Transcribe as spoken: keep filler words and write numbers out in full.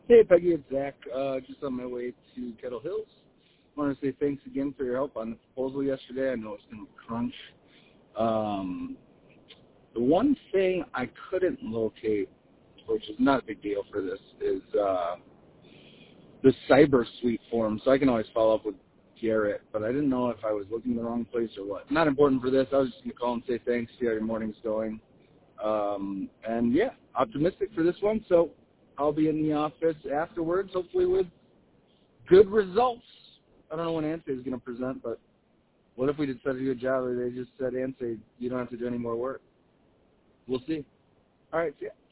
Hey, Peggy, it's Zach. Uh, just on my way to Kettle Hills. I want to say thanks again for your help on the proposal yesterday. I know it's been a crunch. Um, the one thing I couldn't locate, which is not a big deal for this, is uh, the cyber suite form. So I can always follow up with Garrett, but I didn't know if I was looking in the wrong place or what. Not important for this. I was just going to call and say thanks, see how your morning's going. Um, and, yeah, optimistic for this one. So I'll be in the office afterwards, hopefully with good results. I don't know when Ansay is going to present, but what if we did such a good job that they just said, Ansay, you don't have to do any more work? We'll see. All right, see ya.